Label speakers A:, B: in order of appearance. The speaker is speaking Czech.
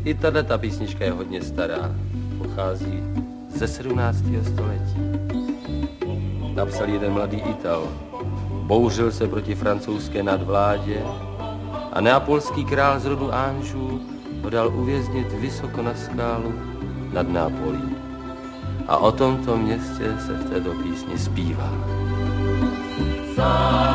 A: I tato písnička je hodně stará. Pochází ze 17. století. Napsal jeden mladý Ital. Bouřil se proti francouzské nadvládě a neapolský král z rodu Anžů ho dal uvěznit vysoko na skálu nad Nápolí. A o tomto městě se v této písni zpívá.